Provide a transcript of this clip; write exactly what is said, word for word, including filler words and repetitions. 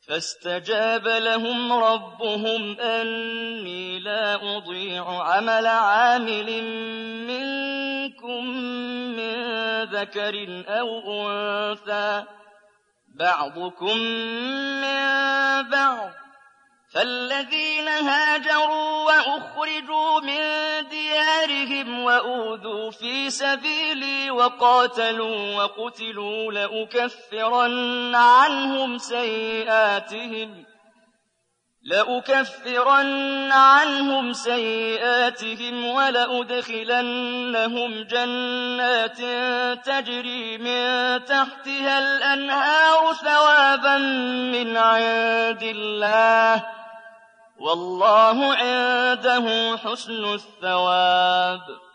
فاستجاب لهم ربهم أني لا أضيع عمل عامل منكم من ذكر أو أنثى بعضكم من بعض، فالذين هاجروا وأخرجوا من ديارهم وأوذوا في سبيلي وقاتلوا وقتلوا لأكفرن عنهم سيئاتهم لأكفرن عنهم سيئاتهم ولأدخلنهم جنات تجري من تحتها الأنهار ثوابا من عند الله، والله عنده حسن الثواب.